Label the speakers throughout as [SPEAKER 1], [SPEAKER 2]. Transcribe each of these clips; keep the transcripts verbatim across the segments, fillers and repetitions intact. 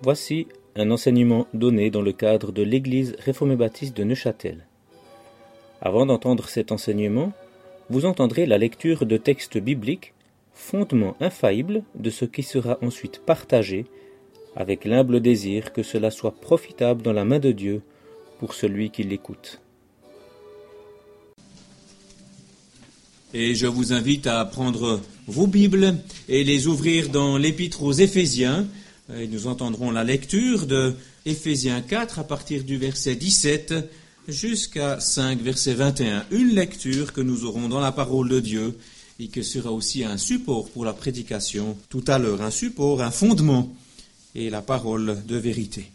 [SPEAKER 1] Voici un enseignement donné dans le cadre de l'Église réformée baptiste de Neuchâtel. Avant d'entendre cet enseignement, vous entendrez la lecture de textes bibliques, fondement infaillible de ce qui sera ensuite partagé, avec l'humble désir que cela soit profitable dans la main de Dieu pour celui qui l'écoute.
[SPEAKER 2] Et je vous invite à prendre vos Bibles et les ouvrir dans l'Épître aux Éphésiens. Et nous entendrons la lecture de Éphésiens quatre à partir du verset dix-sept jusqu'à cinq, verset vingt et un. Une lecture que nous aurons dans la parole de Dieu et qui sera aussi un support pour la prédication tout à l'heure. Un support, un fondement et la parole de vérité.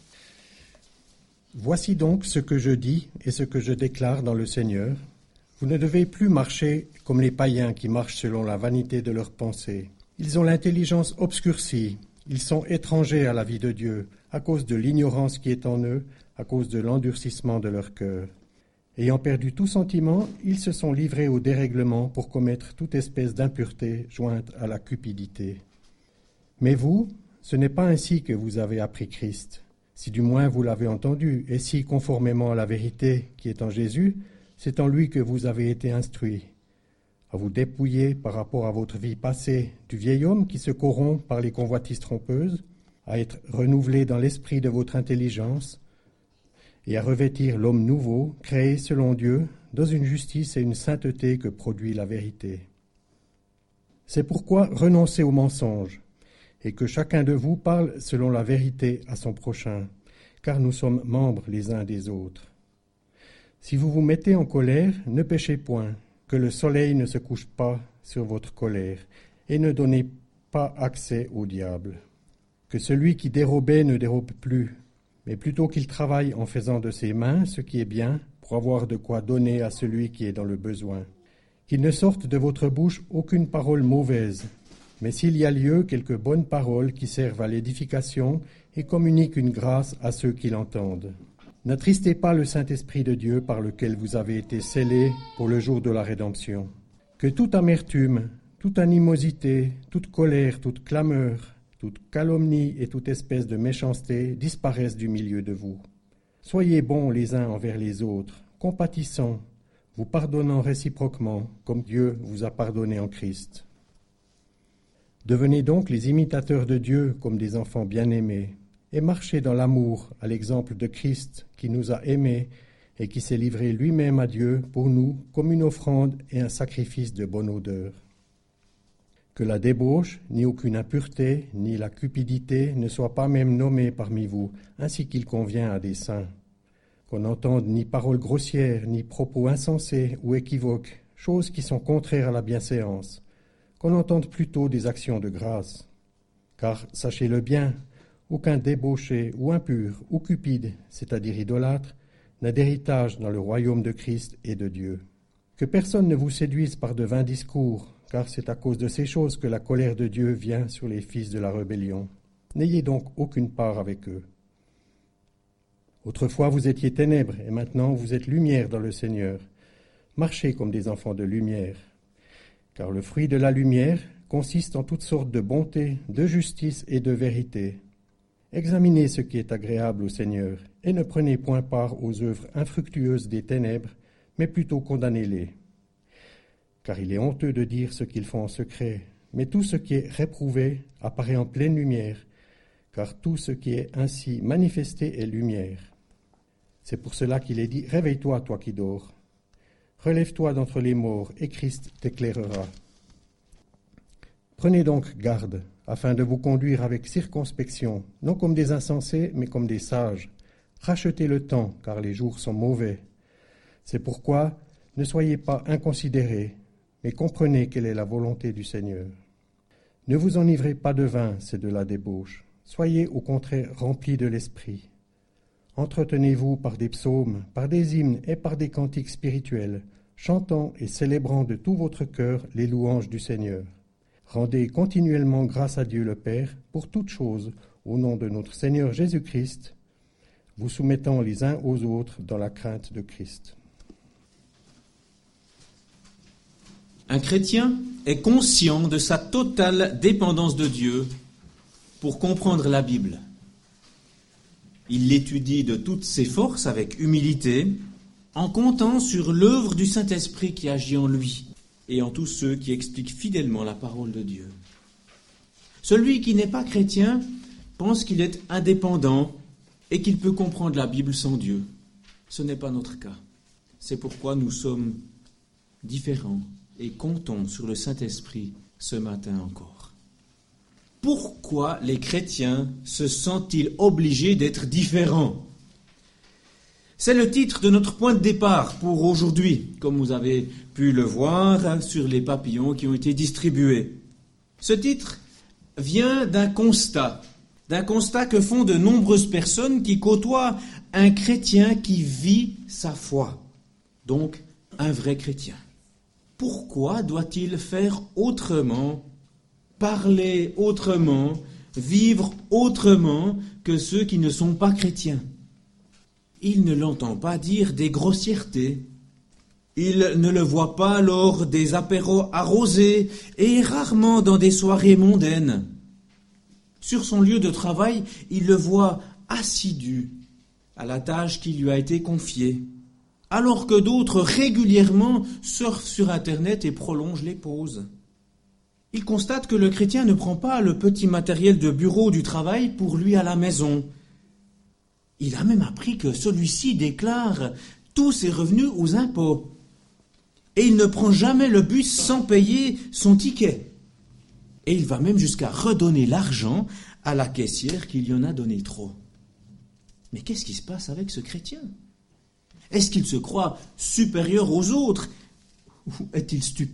[SPEAKER 3] Voici donc ce que je dis et ce que je déclare dans le Seigneur. Vous ne devez plus marcher comme les païens qui marchent selon la vanité de leurs pensées. Ils ont l'intelligence obscurcie. Ils sont étrangers à la vie de Dieu, à cause de l'ignorance qui est en eux, à cause de l'endurcissement de leur cœur. Ayant perdu tout sentiment, ils se sont livrés au dérèglement pour commettre toute espèce d'impureté jointe à la cupidité. Mais vous, ce n'est pas ainsi que vous avez appris Christ, si du moins vous l'avez entendu, et si, conformément à la vérité qui est en Jésus, c'est en lui que vous avez été instruits, à vous dépouiller par rapport à votre vie passée du vieil homme qui se corrompt par les convoitises trompeuses, à être renouvelé dans l'esprit de votre intelligence et à revêtir l'homme nouveau, créé selon Dieu, dans une justice et une sainteté que produit la vérité. C'est pourquoi renoncez au mensonge et que chacun de vous parle selon la vérité à son prochain, car nous sommes membres les uns des autres. Si vous vous mettez en colère, ne péchez point, que le soleil ne se couche pas sur votre colère, et ne donnez pas accès au diable. Que celui qui dérobait ne dérobe plus, mais plutôt qu'il travaille en faisant de ses mains ce qui est bien, pour avoir de quoi donner à celui qui est dans le besoin. Qu'il ne sorte de votre bouche aucune parole mauvaise, mais s'il y a lieu, quelques bonnes paroles qui servent à l'édification et communiquent une grâce à ceux qui l'entendent. N'attristez pas le Saint-Esprit de Dieu par lequel vous avez été scellés pour le jour de la rédemption. Que toute amertume, toute animosité, toute colère, toute clameur, toute calomnie et toute espèce de méchanceté disparaissent du milieu de vous. Soyez bons les uns envers les autres, compatissants, vous pardonnant réciproquement, comme Dieu vous a pardonné en Christ. Devenez donc les imitateurs de Dieu comme des enfants bien-aimés, et marchez dans l'amour à l'exemple de Christ qui nous a aimés et qui s'est livré lui-même à Dieu pour nous comme une offrande et un sacrifice de bonne odeur. Que la débauche, ni aucune impureté, ni la cupidité ne soient pas même nommées parmi vous, ainsi qu'il convient à des saints. Qu'on n'entende ni paroles grossières, ni propos insensés ou équivoques, choses qui sont contraires à la bienséance. Qu'on entende plutôt des actions de grâce. Car, sachez-le bien, aucun débauché ou impur ou cupide, c'est-à-dire idolâtre, n'a d'héritage dans le royaume de Christ et de Dieu. Que personne ne vous séduise par de vains discours, car c'est à cause de ces choses que la colère de Dieu vient sur les fils de la rébellion. N'ayez donc aucune part avec eux. Autrefois vous étiez ténèbres, et maintenant vous êtes lumière dans le Seigneur. Marchez comme des enfants de lumière. Car le fruit de la lumière consiste en toutes sortes de bonté, de justice et de vérité. Examinez ce qui est agréable au Seigneur, et ne prenez point part aux œuvres infructueuses des ténèbres, mais plutôt condamnez-les. Car il est honteux de dire ce qu'ils font en secret, mais tout ce qui est réprouvé apparaît en pleine lumière, car tout ce qui est ainsi manifesté est lumière. C'est pour cela qu'il est dit « Réveille-toi, toi qui dors. Relève-toi d'entre les morts, et Christ t'éclairera. » Prenez donc garde, afin de vous conduire avec circonspection, non comme des insensés, mais comme des sages. Rachetez le temps, car les jours sont mauvais. C'est pourquoi ne soyez pas inconsidérés, mais comprenez quelle est la volonté du Seigneur. Ne vous enivrez pas de vin, c'est de la débauche. Soyez au contraire remplis de l'esprit. Entretenez-vous par des psaumes, par des hymnes et par des cantiques spirituels, chantant et célébrant de tout votre cœur les louanges du Seigneur. Rendez continuellement grâce à Dieu le Père pour toutes choses, au nom de notre Seigneur Jésus-Christ, vous soumettant les uns aux autres dans la crainte de Christ.
[SPEAKER 2] Un chrétien est conscient de sa totale dépendance de Dieu pour comprendre la Bible. Il l'étudie de toutes ses forces avec humilité, en comptant sur l'œuvre du Saint-Esprit qui agit en lui et en tous ceux qui expliquent fidèlement la parole de Dieu. Celui qui n'est pas chrétien pense qu'il est indépendant et qu'il peut comprendre la Bible sans Dieu. Ce n'est pas notre cas. C'est pourquoi nous sommes différents et comptons sur le Saint-Esprit ce matin encore. Pourquoi les chrétiens se sentent-ils obligés d'être différents ? C'est le titre de notre point de départ pour aujourd'hui, comme vous avez pu le voir sur les papillons qui ont été distribués. Ce titre vient d'un constat, d'un constat que font de nombreuses personnes qui côtoient un chrétien qui vit sa foi, donc un vrai chrétien. Pourquoi doit-il faire autrement, parler autrement, vivre autrement que ceux qui ne sont pas chrétiens ? Il ne l'entend pas dire des grossièretés. Il ne le voit pas lors des apéros arrosés et rarement dans des soirées mondaines. Sur son lieu de travail, il le voit assidu à la tâche qui lui a été confiée, alors que d'autres régulièrement surfent sur Internet et prolongent les pauses. Il constate que le chrétien ne prend pas le petit matériel de bureau du travail pour lui à la maison. Il a même appris que celui-ci déclare tous ses revenus aux impôts. Et il ne prend jamais le bus sans payer son ticket. Et il va même jusqu'à redonner l'argent à la caissière qui lui en a donné trop. Mais qu'est-ce qui se passe avec ce chrétien ? Est-ce qu'il se croit supérieur aux autres ? Ou est-il stupide ?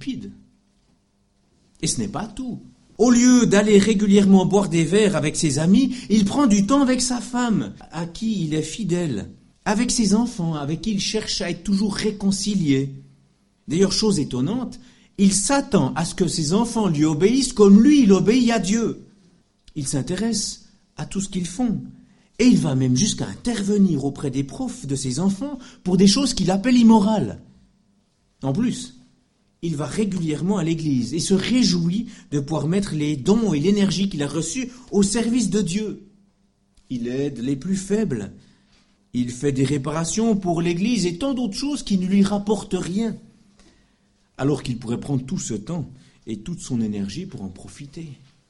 [SPEAKER 2] Et ce n'est pas tout. Au lieu d'aller régulièrement boire des verres avec ses amis, il prend du temps avec sa femme, à qui il est fidèle, avec ses enfants, avec qui il cherche à être toujours réconcilié. D'ailleurs, chose étonnante, il s'attend à ce que ses enfants lui obéissent comme lui, il obéit à Dieu. Il s'intéresse à tout ce qu'ils font. Et il va même jusqu'à intervenir auprès des profs de ses enfants pour des choses qu'il appelle immorales. En plus, il va régulièrement à l'église et se réjouit de pouvoir mettre les dons et l'énergie qu'il a reçus au service de Dieu. Il aide les plus faibles. Il fait des réparations pour l'église et tant d'autres choses qui ne lui rapportent rien. Alors qu'il pourrait prendre tout ce temps et toute son énergie pour en profiter.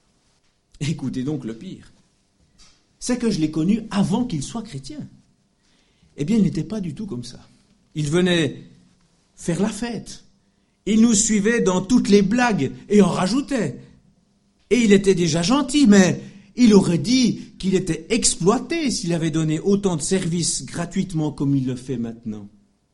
[SPEAKER 2] Écoutez donc le pire. C'est que je l'ai connu avant qu'il soit chrétien. Eh bien, il n'était pas du tout comme ça. Il venait faire la fête. Il nous suivait dans toutes les blagues et en rajoutait. Et il était déjà gentil, mais il aurait dit qu'il était exploité s'il avait donné autant de services gratuitement comme il le fait maintenant.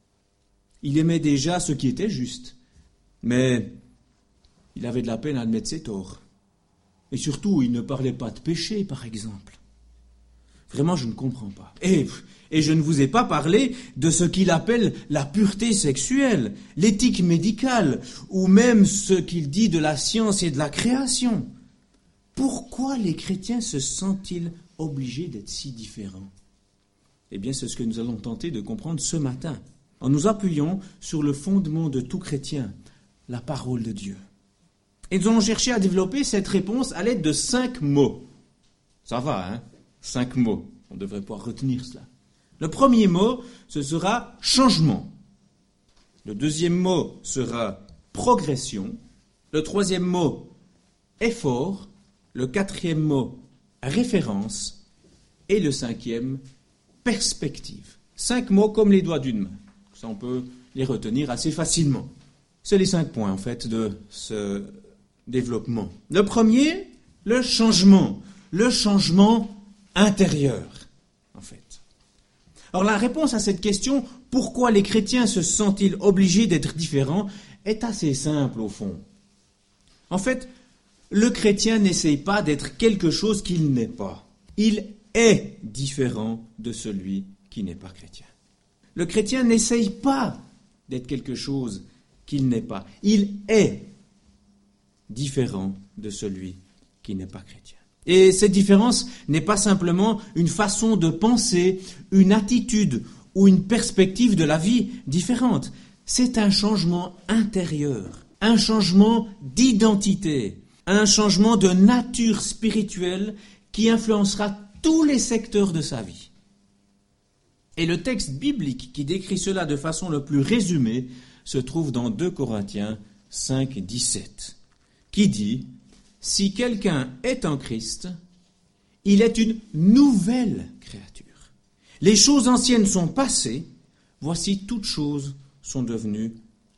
[SPEAKER 2] Il aimait déjà ce qui était juste, mais il avait de la peine à admettre ses torts. Et surtout, il ne parlait pas de péché, par exemple. Vraiment, je ne comprends pas. Et, et je ne vous ai pas parlé de ce qu'il appelle la pureté sexuelle, l'éthique médicale, ou même ce qu'il dit de la science et de la création. Pourquoi les chrétiens se sentent-ils obligés d'être si différents ? Eh bien, c'est ce que nous allons tenter de comprendre ce matin, en nous appuyant sur le fondement de tout chrétien, la parole de Dieu. Et nous allons chercher à développer cette réponse à l'aide de cinq mots. Ça va, hein ? Cinq mots. On devrait pouvoir retenir cela. Le premier mot, ce sera changement. Le deuxième mot sera progression. Le troisième mot, effort. Le quatrième mot, référence. Et le cinquième, perspective. Cinq mots comme les doigts d'une main. Ça, on peut les retenir assez facilement. C'est les cinq points, en fait, de ce développement. Le premier, le changement. Le changement intérieur, en fait. Alors la réponse à cette question, pourquoi les chrétiens se sentent-ils obligés d'être différents, est assez simple au fond. En fait, le chrétien n'essaye pas d'être quelque chose qu'il n'est pas. Il est différent de celui qui n'est pas chrétien. Le chrétien n'essaye pas d'être quelque chose qu'il n'est pas. Il est différent de celui qui n'est pas chrétien. Et cette différence n'est pas simplement une façon de penser, une attitude ou une perspective de la vie différente. C'est un changement intérieur, un changement d'identité, un changement de nature spirituelle qui influencera tous les secteurs de sa vie. Et le texte biblique qui décrit cela de façon le plus résumée se trouve dans deux Corinthiens cinq, dix-sept, qui dit « Si quelqu'un est en Christ, il est une nouvelle créature. Les choses anciennes sont passées, voici toutes choses sont devenues nouvelles. »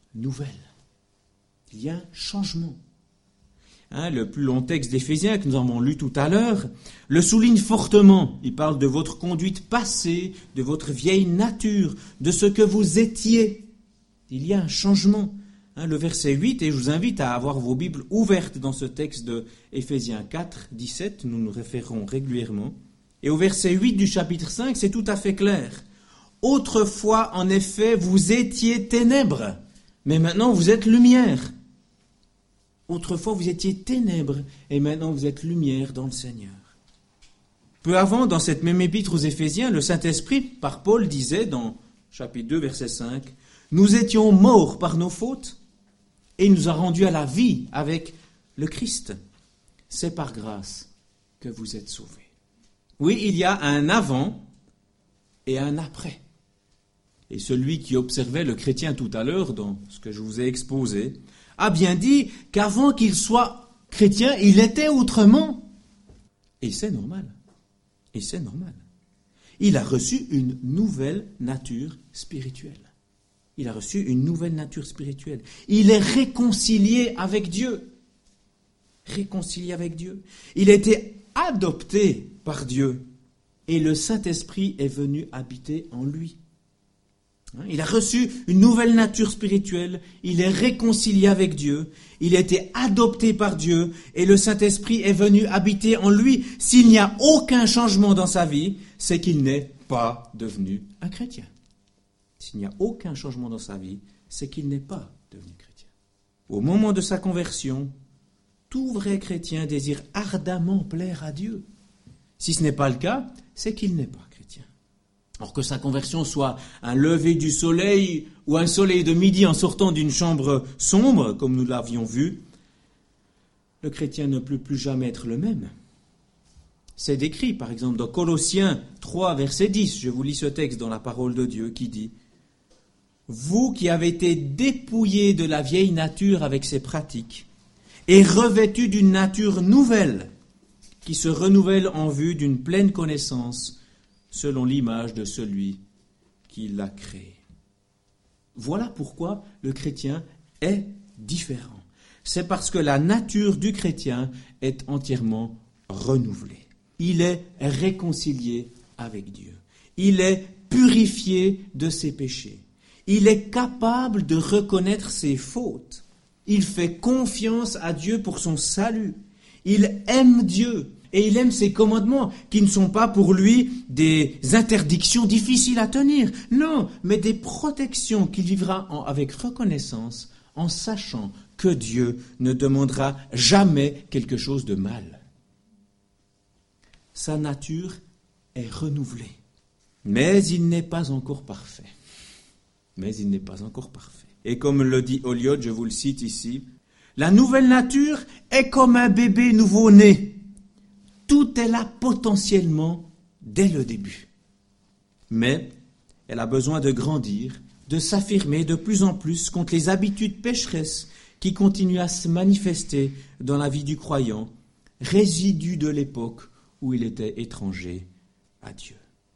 [SPEAKER 2] Il y a un changement. Hein, le plus long texte d'Éphésiens que nous avons lu tout à l'heure le souligne fortement. Il parle de votre conduite passée, de votre vieille nature, de ce que vous étiez. Il y a un changement. Hein, le verset huit, et je vous invite à avoir vos Bibles ouvertes dans ce texte de Éphésiens quatre, dix-sept, nous nous référons régulièrement. Et au verset huit du chapitre cinq, c'est tout à fait clair. « Autrefois, en effet, vous étiez ténèbres, mais maintenant vous êtes lumière. » Autrefois, vous étiez ténèbres, et maintenant vous êtes lumière dans le Seigneur. Peu avant, dans cette même épître aux Éphésiens, le Saint-Esprit, par Paul, disait dans chapitre deux, verset cinq, « Nous étions morts par nos fautes, et il nous a rendus à la vie avec le Christ. C'est par grâce que vous êtes sauvés. » Oui, il y a un avant et un après. Et celui qui observait le chrétien tout à l'heure, dans ce que je vous ai exposé, a bien dit qu'avant qu'il soit chrétien, il était autrement. Et c'est normal. Et c'est normal. Il a reçu une nouvelle nature spirituelle. Il a reçu une nouvelle nature spirituelle. Il est réconcilié avec Dieu. Réconcilié avec Dieu. Il a été adopté par Dieu. Et le Saint-Esprit est venu habiter en lui. Il a reçu une nouvelle nature spirituelle, il est réconcilié avec Dieu, il a été adopté par Dieu et le Saint-Esprit est venu habiter en lui. S'il n'y a aucun changement dans sa vie, c'est qu'il n'est pas devenu un chrétien. S'il n'y a aucun changement dans sa vie, c'est qu'il n'est pas devenu chrétien. Au moment de sa conversion, tout vrai chrétien désire ardemment plaire à Dieu. Si ce n'est pas le cas, c'est qu'il n'est pas chrétien. Or que sa conversion soit un lever du soleil ou un soleil de midi en sortant d'une chambre sombre, comme nous l'avions vu, le chrétien ne peut plus jamais être le même. C'est décrit, par exemple, dans Colossiens trois, verset dix, je vous lis ce texte dans la parole de Dieu qui dit « Vous qui avez été dépouillés de la vieille nature avec ses pratiques et revêtus d'une nature nouvelle qui se renouvelle en vue d'une pleine connaissance selon l'image de celui qui l'a créé. » Voilà pourquoi le chrétien est différent. C'est parce que la nature du chrétien est entièrement renouvelée. Il est réconcilié avec Dieu. Il est purifié de ses péchés. Il est capable de reconnaître ses fautes. Il fait confiance à Dieu pour son salut. Il aime Dieu. Et il aime ses commandements, qui ne sont pas pour lui des interdictions difficiles à tenir. Non, mais des protections qu'il vivra en, avec reconnaissance, en sachant que Dieu ne demandera jamais quelque chose de mal. Sa nature est renouvelée. Mais il n'est pas encore parfait. Mais il n'est pas encore parfait. Et comme le dit Oliot, je vous le cite ici, « La nouvelle nature est comme un bébé nouveau-né. Tout est là potentiellement dès le début. Mais elle a besoin de grandir, de s'affirmer de plus en plus contre les habitudes pécheresses qui continuent à se manifester dans la vie du croyant, résidus de l'époque où il était étranger à Dieu. »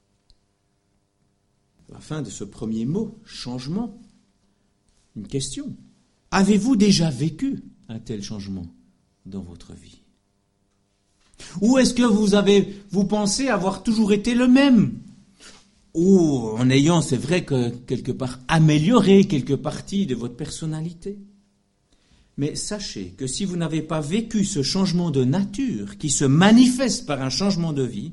[SPEAKER 2] À la fin de ce premier mot, changement, une question. Avez-vous déjà vécu un tel changement dans votre vie ? Ou est-ce que vous avez, vous pensez avoir toujours été le même ? Ou en ayant, c'est vrai que quelque part, amélioré quelques parties de votre personnalité ? Mais sachez que si vous n'avez pas vécu ce changement de nature qui se manifeste par un changement de vie,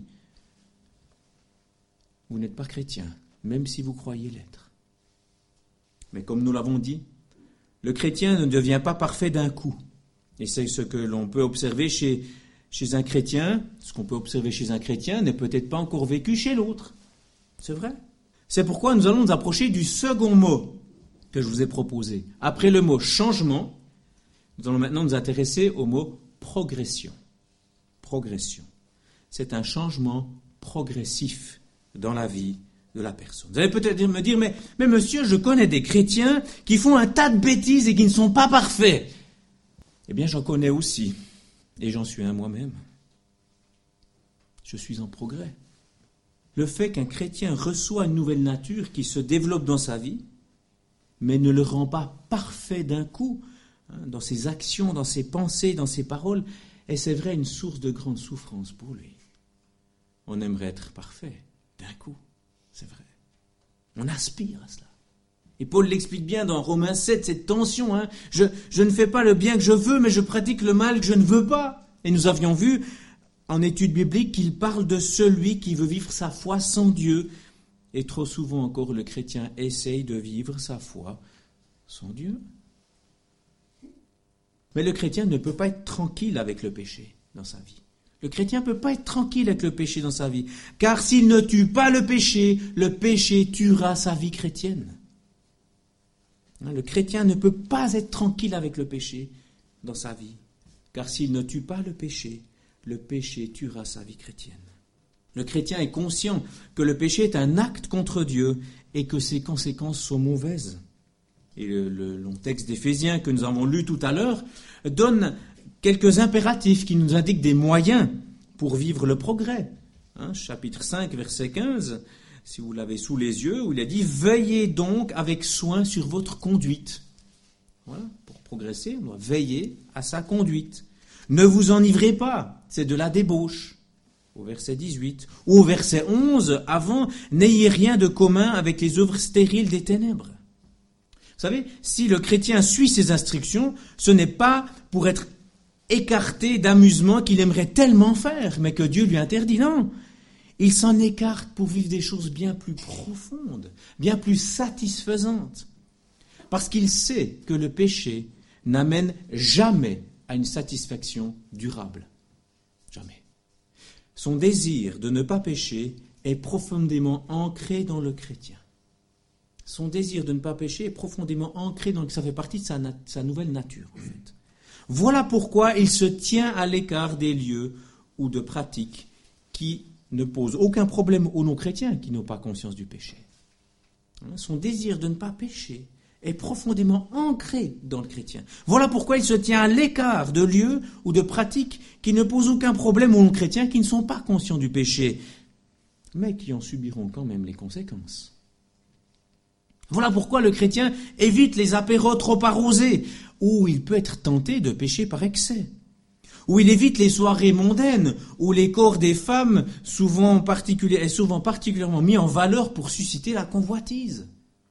[SPEAKER 2] vous n'êtes pas chrétien, même si vous croyez l'être. Mais comme nous l'avons dit, le chrétien ne devient pas parfait d'un coup. Et c'est ce que l'on peut observer chez, chez un chrétien. Ce qu'on peut observer chez un chrétien n'est peut-être pas encore vécu chez l'autre. C'est vrai. C'est pourquoi nous allons nous approcher du second mot que je vous ai proposé. Après le mot changement, nous allons maintenant nous intéresser au mot progression. Progression. C'est un changement progressif dans la vie de la personne. Vous allez peut-être me dire, mais, mais monsieur, je connais des chrétiens qui font un tas de bêtises et qui ne sont pas parfaits. Eh bien, j'en connais aussi, et j'en suis un moi-même. Je suis en progrès. Le fait qu'un chrétien reçoit une nouvelle nature qui se développe dans sa vie, mais ne le rend pas parfait d'un coup, hein, dans ses actions, dans ses pensées, dans ses paroles, et c'est vrai, une source de grande souffrance pour lui. On aimerait être parfait d'un coup, c'est vrai. On aspire à cela. Et Paul l'explique bien dans Romains sept, cette tension. Hein. Je, je ne fais pas le bien que je veux, mais je pratique le mal que je ne veux pas. Et nous avions vu en étude biblique qu'il parle de celui qui veut vivre sa foi sans Dieu. Et trop souvent encore, le chrétien essaye de vivre sa foi sans Dieu. Mais le chrétien ne peut pas être tranquille avec le péché dans sa vie. Le chrétien ne peut pas être tranquille avec le péché dans sa vie. Car s'il ne tue pas le péché, le péché tuera sa vie chrétienne. Le chrétien ne peut pas être tranquille avec le péché dans sa vie. Car s'il ne tue pas le péché, le péché tuera sa vie chrétienne. Le chrétien est conscient que le péché est un acte contre Dieu et que ses conséquences sont mauvaises. Et le, le long texte d'Éphésiens que nous avons lu tout à l'heure donne quelques impératifs qui nous indiquent des moyens pour vivre le progrès. Hein, chapitre cinq, verset quinze, si vous l'avez sous les yeux, où il a dit « Veillez donc avec soin sur votre conduite ». Voilà, pour progresser, on doit veiller à sa conduite. « Ne vous enivrez pas », c'est de la débauche, au verset dix-huit. Ou au verset onze, avant « N'ayez rien de commun avec les œuvres stériles des ténèbres ». Vous savez, si le chrétien suit ces instructions, ce n'est pas pour être écarté d'amusement qu'il aimerait tellement faire, mais que Dieu lui interdit. Non, il s'en écarte pour vivre des choses bien plus profondes, bien plus satisfaisantes. Parce qu'il sait que le péché n'amène jamais à une satisfaction durable. Jamais. Son désir de ne pas pécher est profondément ancré dans le chrétien. Son désir de ne pas pécher est profondément ancré dans le... Ça fait partie de sa, nat... sa nouvelle nature, en fait. Voilà pourquoi il se tient à l'écart des lieux ou de pratiques qui ne posent aucun problème aux non-chrétiens qui n'ont pas conscience du péché. Son désir de ne pas pécher est profondément ancré dans le chrétien. Voilà pourquoi il se tient à l'écart de lieux ou de pratiques qui ne posent aucun problème aux non-chrétiens qui ne sont pas conscients du péché, mais qui en subiront quand même les conséquences. Voilà pourquoi le chrétien évite les apéros trop arrosés, où il peut être tenté de pécher par excès, où il évite les soirées mondaines, où les corps des femmes souvent particulier, est souvent particulièrement mis en valeur pour susciter la convoitise.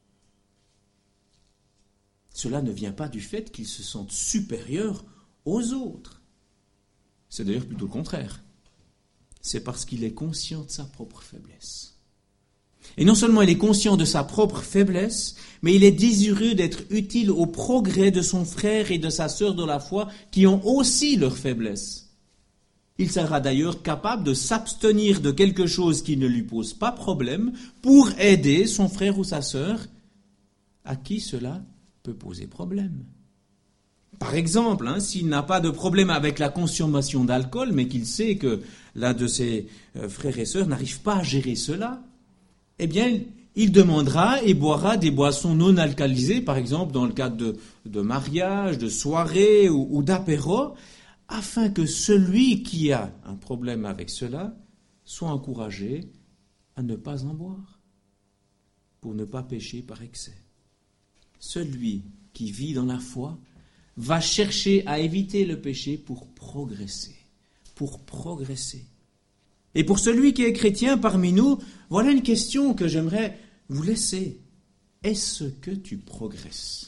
[SPEAKER 2] Cela ne vient pas du fait qu'il se sente supérieur aux autres. C'est d'ailleurs plutôt le contraire. C'est parce qu'il est conscient de sa propre faiblesse. Et non seulement il est conscient de sa propre faiblesse, mais il est désireux d'être utile au progrès de son frère et de sa sœur de la foi qui ont aussi leur faiblesse. Il sera d'ailleurs capable de s'abstenir de quelque chose qui ne lui pose pas problème pour aider son frère ou sa sœur à qui cela peut poser problème. Par exemple, hein, s'il n'a pas de problème avec la consommation d'alcool, mais qu'il sait que l'un de ses euh, frères et sœurs n'arrive pas à gérer cela, eh bien, il demandera et boira des boissons non alcoolisées, par exemple dans le cadre de, de mariage, de soirée ou, ou d'apéro, afin que celui qui a un problème avec cela soit encouragé à ne pas en boire, pour ne pas pécher par excès. Celui qui vit dans la foi va chercher à éviter le péché pour progresser, pour progresser. Et pour celui qui est chrétien parmi nous, voilà une question que j'aimerais vous laisser. Est-ce que tu progresses ?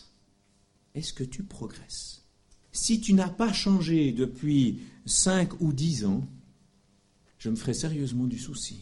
[SPEAKER 2] Est-ce que tu progresses ? Si tu n'as pas changé depuis cinq ou dix ans, je me ferai sérieusement du souci.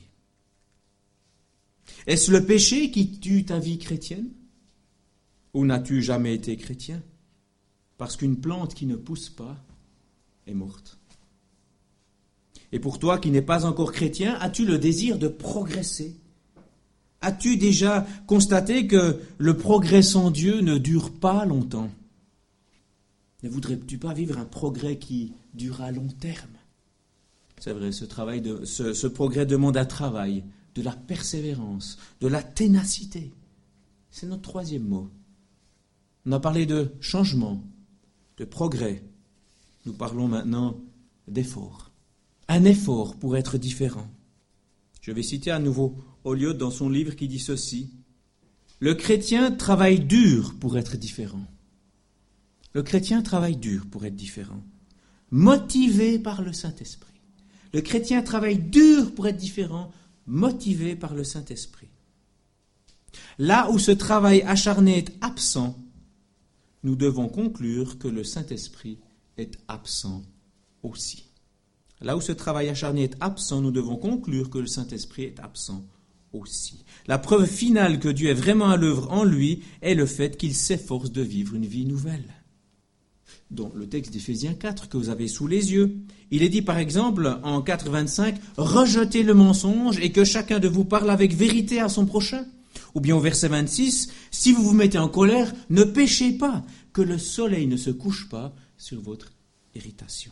[SPEAKER 2] Est-ce le péché qui tue ta vie chrétienne ? Ou n'as-tu jamais été chrétien ? Parce qu'une plante qui ne pousse pas est morte. Et pour toi qui n'es pas encore chrétien, as-tu le désir de progresser ? As-tu déjà constaté que le progrès sans Dieu ne dure pas longtemps ? Ne voudrais-tu pas vivre un progrès qui dure à long terme ? C'est vrai, ce, travail de, ce, ce progrès demande un travail de la persévérance, de la ténacité. C'est notre troisième mot. On a parlé de changement, de progrès. Nous parlons maintenant d'effort. Un effort pour être différent. Je vais citer à nouveau Holliot dans son livre qui dit ceci. Le chrétien travaille dur pour être différent. Le chrétien travaille dur pour être différent. Motivé par le Saint-Esprit. Le chrétien travaille dur pour être différent, motivé par le Saint-Esprit. Là où ce travail acharné est absent, nous devons conclure que le Saint-Esprit est absent aussi. Là où ce travail acharné est absent, nous devons conclure que le Saint-Esprit est absent aussi. La preuve finale que Dieu est vraiment à l'œuvre en lui est le fait qu'il s'efforce de vivre une vie nouvelle. Dans le texte d'Éphésiens quatre que vous avez sous les yeux, il est dit par exemple en quatre vingt-cinq « Rejetez le mensonge et que chacun de vous parle avec vérité à son prochain ». Ou bien au verset vingt-six « Si vous vous mettez en colère, ne péchez pas, que le soleil ne se couche pas sur votre irritation. »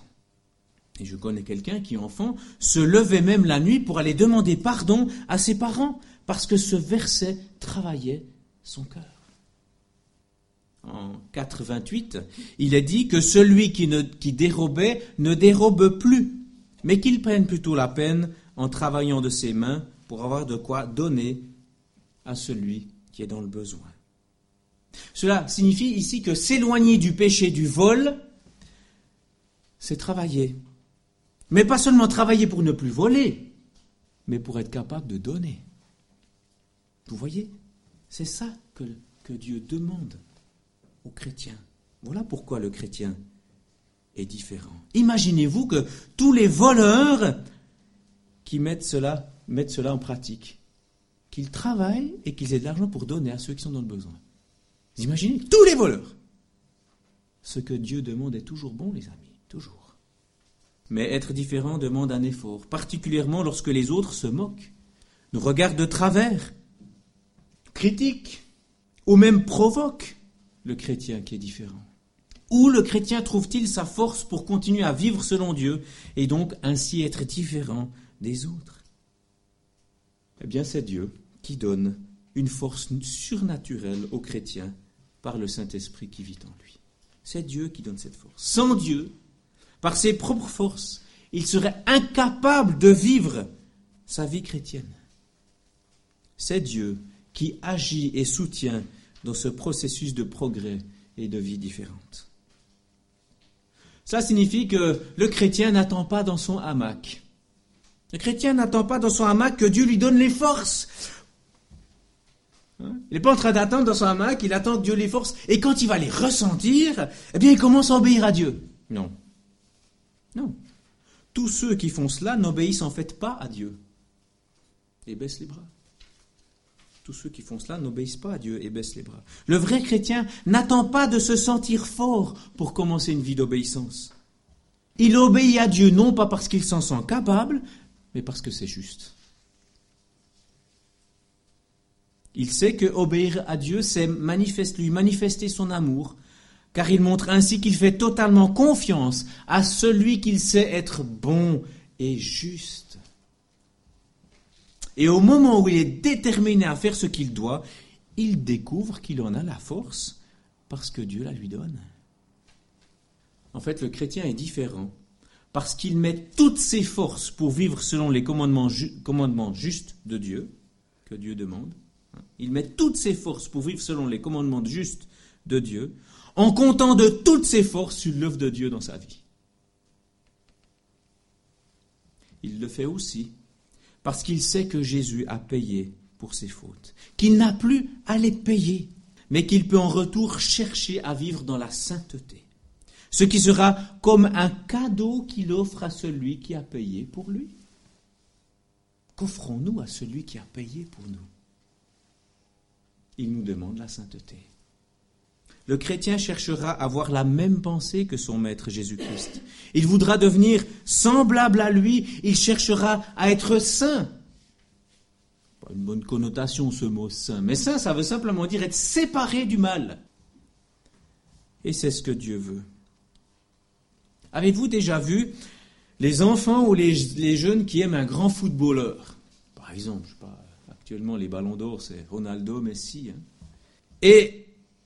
[SPEAKER 2] Et je connais quelqu'un qui, enfant, se levait même la nuit pour aller demander pardon à ses parents, parce que ce verset travaillait son cœur. En quatre vingt-huit, il est dit que celui qui, ne, qui dérobait ne dérobe plus, mais qu'il prenne plutôt la peine en travaillant de ses mains pour avoir de quoi donner à celui qui est dans le besoin. Cela signifie ici que s'éloigner du péché du vol, c'est travailler. Mais pas seulement travailler pour ne plus voler, mais pour être capable de donner. Vous voyez, c'est ça que, que Dieu demande aux chrétiens. Voilà pourquoi le chrétien est différent. Imaginez-vous que tous les voleurs qui mettent cela, mettent cela en pratique, qu'ils travaillent et qu'ils aient de l'argent pour donner à ceux qui sont dans le besoin. Vous imaginez, tous les voleurs. Ce que Dieu demande est toujours bon, les amis, toujours. Mais être différent demande un effort, particulièrement lorsque les autres se moquent, nous regardent de travers, critiquent ou même provoquent le chrétien qui est différent. Où le chrétien trouve-t-il sa force pour continuer à vivre selon Dieu et donc ainsi être différent des autres? Eh bien, c'est Dieu qui donne une force surnaturelle au chrétien par le Saint-Esprit qui vit en lui. C'est Dieu qui donne cette force. Sans Dieu, par ses propres forces, il serait incapable de vivre sa vie chrétienne. C'est Dieu qui agit et soutient dans ce processus de progrès et de vie différente. Ça signifie que le chrétien n'attend pas dans son hamac. Le chrétien n'attend pas dans son hamac que Dieu lui donne les forces. Il n'est pas en train d'attendre dans son hamac, il attend que Dieu les force, et quand il va les ressentir, eh bien il commence à obéir à Dieu. Non. Non. Tous ceux qui font cela n'obéissent en fait pas à Dieu et baissent les bras. Tous ceux qui font cela n'obéissent pas à Dieu et baissent les bras. Le vrai chrétien n'attend pas de se sentir fort pour commencer une vie d'obéissance. Il obéit à Dieu non pas parce qu'il s'en sent capable, mais parce que c'est juste. Il sait que obéir à Dieu, c'est manifeste, lui manifester son amour, car il montre ainsi qu'il fait totalement confiance à celui qu'il sait être bon et juste. Et au moment où il est déterminé à faire ce qu'il doit, il découvre qu'il en a la force parce que Dieu la lui donne. En fait, le chrétien est différent parce qu'il met toutes ses forces pour vivre selon les commandements, ju- commandements justes de Dieu, que Dieu demande. Il met toutes ses forces pour vivre selon les commandements justes de Dieu, en comptant de toutes ses forces sur l'œuvre de Dieu dans sa vie. Il le fait aussi parce qu'il sait que Jésus a payé pour ses fautes, qu'il n'a plus à les payer, mais qu'il peut en retour chercher à vivre dans la sainteté, ce qui sera comme un cadeau qu'il offre à celui qui a payé pour lui. Qu'offrons-nous à celui qui a payé pour nous? Il nous demande la sainteté. Le chrétien cherchera à avoir la même pensée que son maître Jésus-Christ. Il voudra devenir semblable à lui, il cherchera à être saint. Pas une bonne connotation ce mot saint, mais saint, ça veut simplement dire être séparé du mal. Et c'est ce que Dieu veut. Avez-vous déjà vu les enfants ou les, les jeunes qui aiment un grand footballeur? Par Par exemple, je sais pas, actuellement les ballons d'or, c'est Ronaldo, Messi. Hein. Et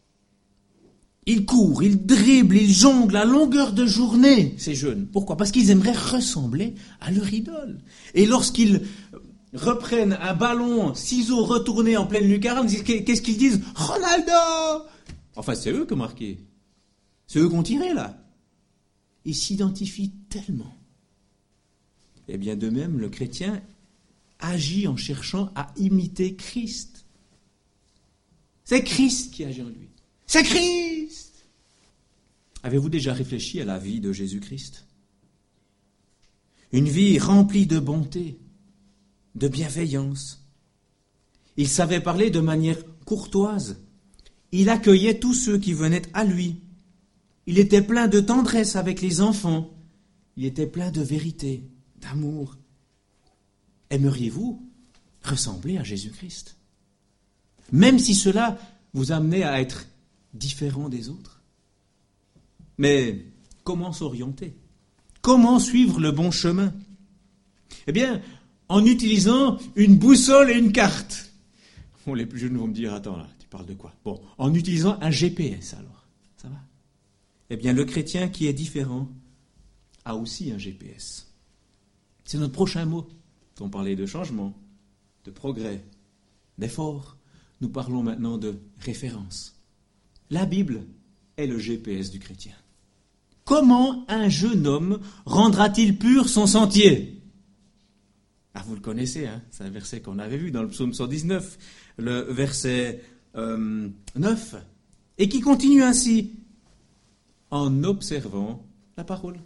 [SPEAKER 2] ils courent, ils dribblent, ils jonglent à longueur de journée, ces jeunes. Pourquoi ? Parce qu'ils aimeraient ressembler à leur idole. Et lorsqu'ils reprennent un ballon, ciseaux retournés en pleine lucarne, qu'est-ce qu'ils disent ? Ronaldo ! Enfin, c'est eux qui ont marqué. C'est eux qui ont tiré, là. Ils s'identifient tellement. Et bien de même, le chrétien agit en cherchant à imiter Christ. C'est Christ qui agit en lui. C'est Christ! Avez-vous déjà réfléchi à la vie de Jésus-Christ ? Une vie remplie de bonté, de bienveillance. Il savait parler de manière courtoise. Il accueillait tous ceux qui venaient à lui. Il était plein de tendresse avec les enfants. Il était plein de vérité, d'amour. Aimeriez-vous ressembler à Jésus-Christ ? Même si cela vous amenait à être différent des autres. Mais comment s'orienter ? Comment suivre le bon chemin ? Eh bien, en utilisant une boussole et une carte. Bon, les plus jeunes vont me dire, attends là, tu parles de quoi ? Bon, en utilisant un G P S alors, ça va ? Eh bien, le chrétien qui est différent a aussi un G P S. C'est notre prochain mot. On parlait de changement, de progrès, d'effort. Nous parlons maintenant de référence. La Bible est le G P S du chrétien. Comment un jeune homme rendra-t-il pur son sentier ? Ah, vous le connaissez, hein ? C'est un verset qu'on avait vu dans le psaume cent dix-neuf, le verset euh, neuf, et qui continue ainsi, en observant la parole.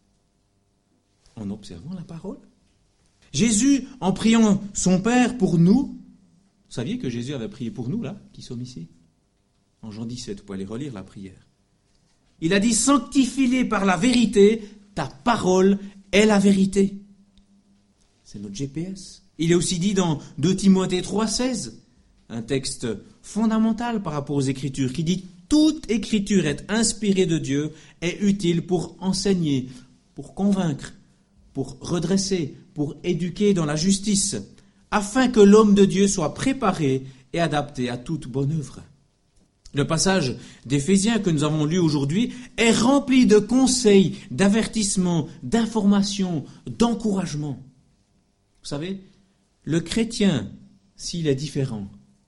[SPEAKER 2] En observant la parole. Jésus, en priant son Père pour nous, vous saviez que Jésus avait prié pour nous, là, qui sommes ici ? En Jean dix-sept, vous pouvez aller relire la prière. Il a dit, sanctifie-les par la vérité, ta parole est la vérité. C'est notre G P S. Il est aussi dit dans deux Timothée trois seize, un texte fondamental par rapport aux Écritures, qui dit, toute Écriture est inspirée de Dieu, est utile pour enseigner, pour convaincre, pour redresser, pour éduquer dans la justice, afin que l'homme de Dieu soit préparé et adapté à toute bonne œuvre. Le passage d'Éphésiens que nous avons lu aujourd'hui est rempli de conseils, d'avertissements, d'informations, d'encouragements. Vous savez, le chrétien, s'il est différent,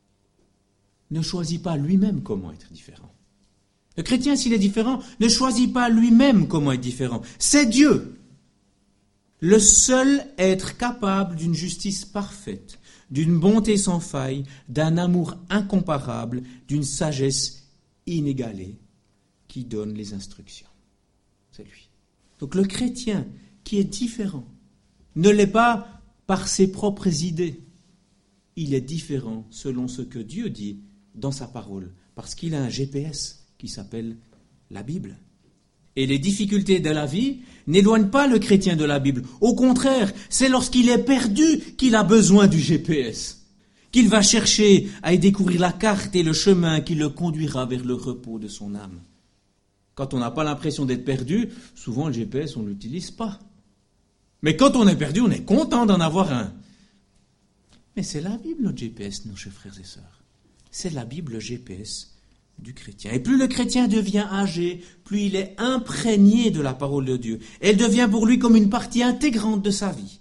[SPEAKER 2] ne choisit pas lui-même comment être différent. Le chrétien, s'il est différent, ne choisit pas lui-même comment être différent. C'est Dieu, le seul être capable d'une justice parfaite, d'une bonté sans faille, d'un amour incomparable, d'une sagesse inégalée, qui donne les instructions. C'est lui. Donc le chrétien qui est différent ne l'est pas par ses propres idées. Il est différent selon ce que Dieu dit dans sa parole, parce qu'il a un G P S qui s'appelle la Bible. Et les difficultés de la vie n'éloignent pas le chrétien de la Bible. Au contraire, c'est lorsqu'il est perdu qu'il a besoin du G P S, qu'il va chercher à y découvrir la carte et le chemin qui le conduira vers le repos de son âme. Quand on n'a pas l'impression d'être perdu, souvent le G P S, on ne l'utilise pas. Mais quand on est perdu, on est content d'en avoir un. Mais c'est la Bible, notre G P S, nos chers frères et sœurs. C'est la Bible, le G P S du chrétien. Et plus le chrétien devient âgé, plus il est imprégné de la parole de Dieu. Elle devient pour lui comme une partie intégrante de sa vie.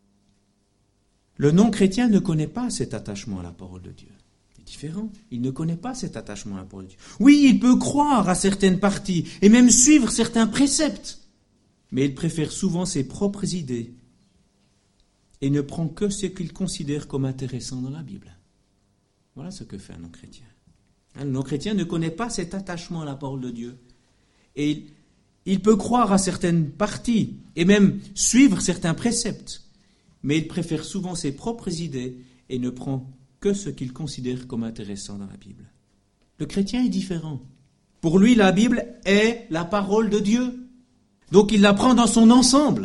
[SPEAKER 2] Le non-chrétien ne connaît pas cet attachement à la parole de Dieu. C'est différent. Il ne connaît pas cet attachement à la parole de Dieu. Oui, il peut croire à certaines parties et même suivre certains préceptes, mais il préfère souvent ses propres idées et ne prend que ce qu'il considère comme intéressant dans la Bible. Voilà ce que fait un non-chrétien. Le non-chrétien ne connaît pas cet attachement à la parole de Dieu. Et il, il peut croire à certaines parties et même suivre certains préceptes, mais il préfère souvent ses propres idées et ne prend que ce qu'il considère comme intéressant dans la Bible. Le chrétien est différent. Pour lui, la Bible est la parole de Dieu. Donc il la prend dans son ensemble.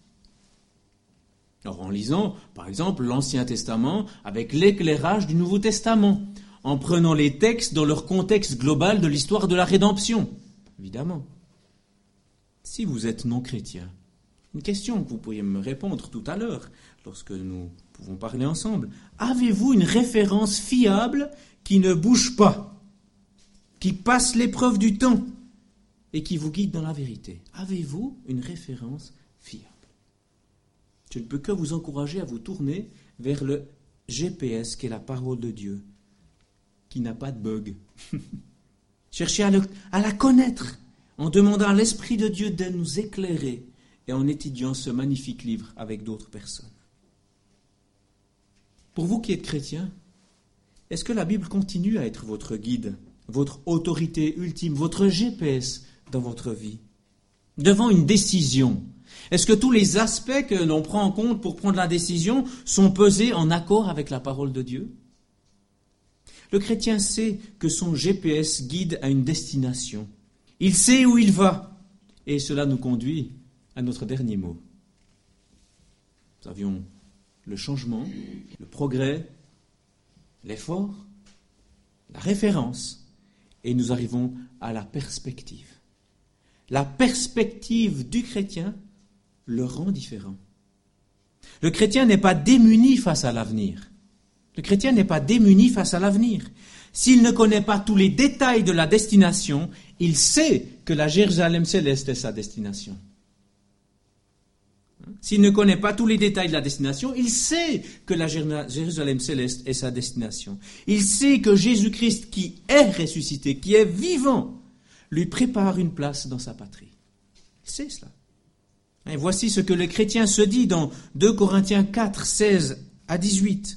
[SPEAKER 2] Alors en lisant, par exemple, l'Ancien Testament avec l'éclairage du Nouveau Testament, en prenant les textes dans leur contexte global de l'histoire de la rédemption, évidemment. Si vous êtes non-chrétien, Une question que vous pourriez me répondre tout à l'heure, lorsque nous pouvons parler ensemble. Avez-vous une référence fiable qui ne bouge pas, qui passe l'épreuve du temps et qui vous guide dans la vérité? Avez-vous une référence fiable? Je ne peux que vous encourager à vous tourner vers le G P S qui est la parole de Dieu, qui n'a pas de bug. Cherchez à, le, à la connaître en demandant à l'Esprit de Dieu de nous éclairer et en étudiant ce magnifique livre avec d'autres personnes. Pour vous qui êtes chrétiens, est-ce que la Bible continue à être votre guide, votre autorité ultime, votre G P S dans votre vie? Devant une décision, est-ce que tous les aspects que l'on prend en compte pour prendre la décision sont pesés en accord avec la parole de Dieu? Le chrétien sait que son G P S guide à une destination. Il sait où il va. Et cela nous conduit à notre dernier mot. Nous avions le changement, le progrès, l'effort, la référence, et nous arrivons à la perspective. La perspective du chrétien le rend différent. Le chrétien n'est pas démuni face à l'avenir. Le chrétien n'est pas démuni face à l'avenir. S'il ne connaît pas tous les détails de la destination, il sait que la Jérusalem céleste est sa destination. S'il ne connaît pas tous les détails de la destination, il sait que la Jérusalem céleste est sa destination. Il sait que Jésus-Christ, qui est ressuscité, qui est vivant, lui prépare une place dans sa patrie. Il sait cela. Et voici ce que le chrétien se dit dans deux Corinthiens quatre, seize à dix-huit.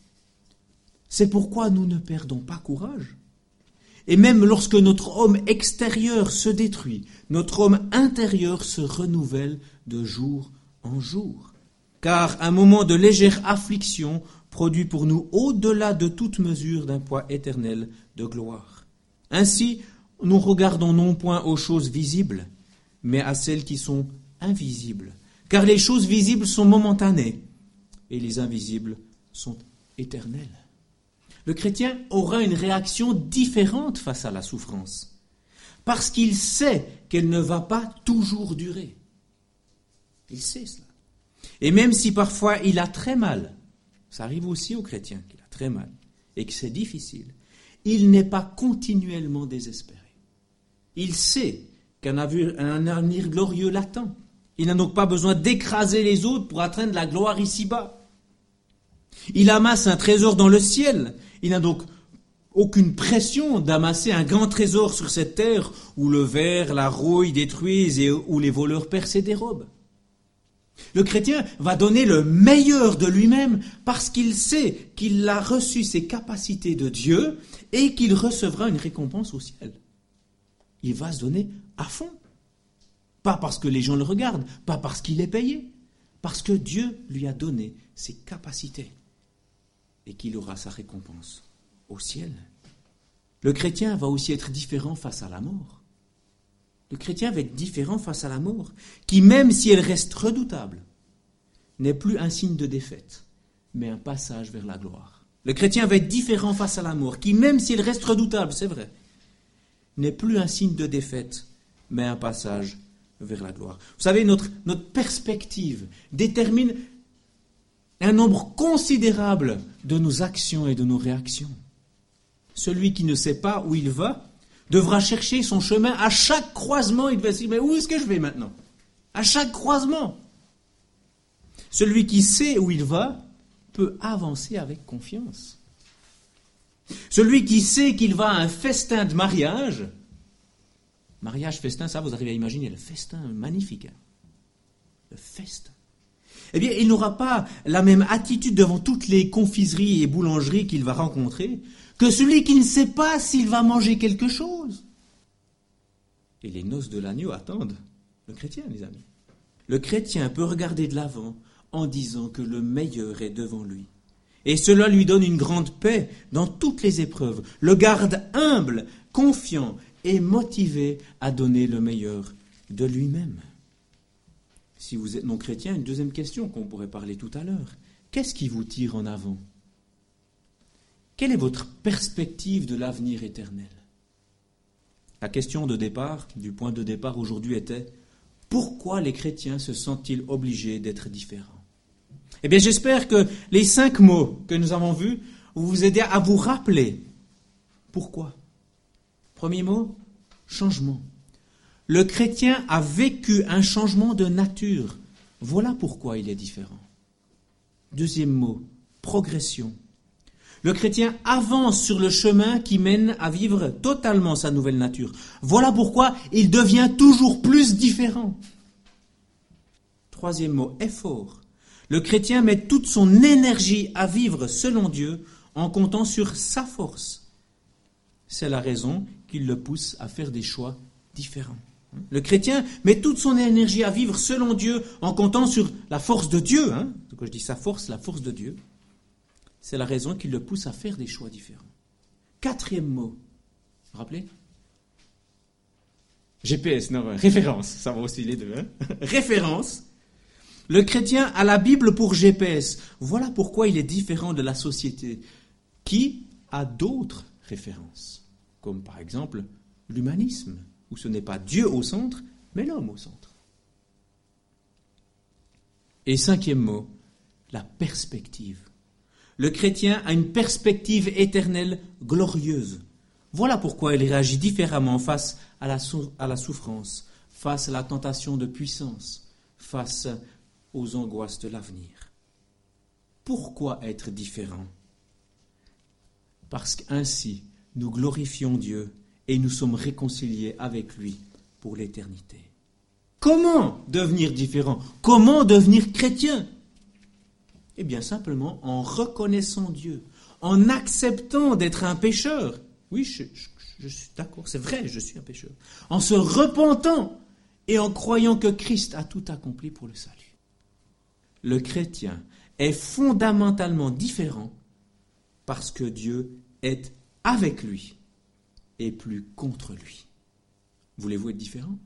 [SPEAKER 2] C'est pourquoi nous ne perdons pas courage. Et même lorsque notre homme extérieur se détruit, notre homme intérieur se renouvelle de jour en jour. Car un moment de légère affliction produit pour nous au-delà de toute mesure d'un poids éternel de gloire. Ainsi, nous regardons non point aux choses visibles, mais à celles qui sont invisibles. Car les choses visibles sont momentanées et les invisibles sont éternelles. Le chrétien aura une réaction différente face à la souffrance, parce qu'il sait qu'elle ne va pas toujours durer. Il sait cela. Et même si parfois il a très mal, ça arrive aussi aux chrétiens qu'il a très mal, et que c'est difficile, il n'est pas continuellement désespéré. Il sait qu'un avenir glorieux l'attend. Il n'a donc pas besoin d'écraser les autres pour atteindre la gloire ici-bas. Il amasse un trésor dans le ciel. Il n'a donc aucune pression d'amasser un grand trésor sur cette terre où le ver, la rouille détruisent et où les voleurs percent et dérobent. Le chrétien va donner le meilleur de lui-même parce qu'il sait qu'il a reçu ses capacités de Dieu et qu'il recevra une récompense au ciel. Il va se donner à fond. Pas parce que les gens le regardent, pas parce qu'il est payé, parce que Dieu lui a donné ses capacités et qu'il aura sa récompense au ciel. Le chrétien va aussi être différent face à la mort. Le chrétien va être différent face à la mort, qui, même si elle reste redoutable, n'est plus un signe de défaite, mais un passage vers la gloire. Le chrétien va être différent face à la mort, qui, même si elle reste redoutable, c'est vrai, n'est plus un signe de défaite, mais un passage vers la gloire. Vous savez, notre, notre perspective détermine un nombre considérable de nos actions et de nos réactions. Celui qui ne sait pas où il va devra chercher son chemin à chaque croisement. Il va se dire, mais où est-ce que je vais maintenant? À chaque croisement. Celui qui sait où il va peut avancer avec confiance. Celui qui sait qu'il va à un festin de mariage, mariage, festin, ça vous arrivez à imaginer, le festin magnifique. Hein? Le festin. Eh bien, il n'aura pas la même attitude devant toutes les confiseries et boulangeries qu'il va rencontrer que celui qui ne sait pas s'il va manger quelque chose. Et les noces de l'agneau attendent le chrétien, les amis. Le chrétien peut regarder de l'avant en disant que le meilleur est devant lui. Et cela lui donne une grande paix dans toutes les épreuves, le garde humble, confiant et motivé à donner le meilleur de lui-même. Si vous êtes non chrétien, une deuxième question qu'on pourrait parler tout à l'heure. Qu'est-ce qui vous tire en avant? Quelle est votre perspective de l'avenir éternel? La question de départ, du point de départ aujourd'hui était, Pourquoi les chrétiens se sentent-ils obligés d'être différents? Eh bien, j'espère que les cinq mots que nous avons vus vont vous aider à vous rappeler pourquoi. Premier mot, changement. Le chrétien a vécu un changement de nature. Voilà pourquoi il est différent. Deuxième mot, progression. Le chrétien avance sur le chemin qui mène à vivre totalement sa nouvelle nature. Voilà pourquoi il devient toujours plus différent. Troisième mot, effort. Le chrétien met toute son énergie à vivre selon Dieu en comptant sur sa force. C'est la raison qui le pousse à faire des choix différents. Le chrétien met toute son énergie à vivre selon Dieu en comptant sur la force de Dieu. Hein. Quand je dis sa force, la force de Dieu. C'est la raison qui le pousse à faire des choix différents. Quatrième mot. Vous vous rappelez? G P S, non, référence. Ça va aussi les deux. Hein. Référence. Le chrétien a la Bible pour G P S. Voilà pourquoi il est différent de la société, qui a d'autres références, comme par exemple l'humanisme, où ce n'est pas Dieu au centre, mais l'homme au centre. Et cinquième mot, la perspective. Le chrétien a une perspective éternelle glorieuse. Voilà pourquoi il réagit différemment face à la, sou- à la souffrance, face à la tentation de puissance, face aux angoisses de l'avenir. Pourquoi être différent? Parce qu'ainsi, nous glorifions Dieu et nous sommes réconciliés avec lui pour l'éternité. Comment devenir différent? Comment devenir chrétien? Eh bien, simplement en reconnaissant Dieu, en acceptant d'être un pécheur. Oui, je, je, je suis d'accord, c'est vrai, je suis un pécheur. En se repentant et en croyant que Christ a tout accompli pour le salut. Le chrétien est fondamentalement différent parce que Dieu est avec lui et plus contre lui. Voulez-vous être différent?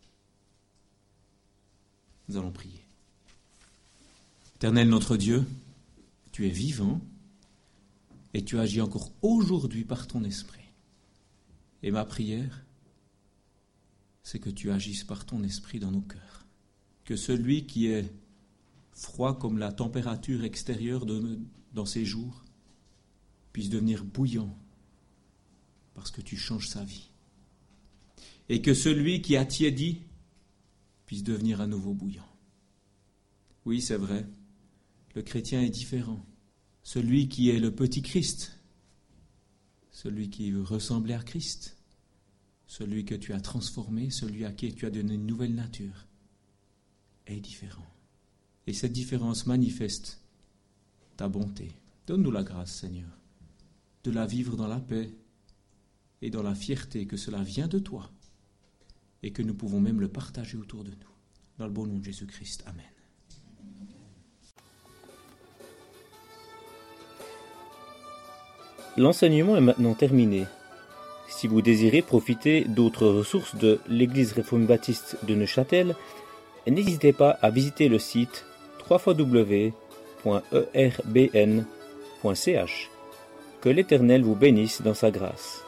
[SPEAKER 2] Nous allons prier. Éternel notre Dieu, tu es vivant et tu agis encore aujourd'hui par ton esprit. Et ma prière, c'est que tu agisses par ton esprit dans nos cœurs. Que celui qui est froid comme la température extérieure de, dans ces jours puisse devenir bouillant parce que tu changes sa vie. Et que celui qui a tiédi puisse devenir à nouveau bouillant. Oui, c'est vrai, le chrétien est différent. Celui qui est le petit Christ, celui qui veut ressembler à Christ, celui que tu as transformé, celui à qui tu as donné une nouvelle nature, est différent. Et cette différence manifeste ta bonté. Donne-nous la grâce, Seigneur, de la vivre dans la paix et dans la fierté que cela vient de toi et que nous pouvons même le partager autour de nous. Dans le bon nom de Jésus-Christ. Amen.
[SPEAKER 1] L'enseignement est maintenant terminé. Si vous désirez profiter d'autres ressources de l'Église réformée baptiste de Neuchâtel, n'hésitez pas à visiter le site w w w point e r b n point c h. Que l'Éternel vous bénisse dans sa grâce.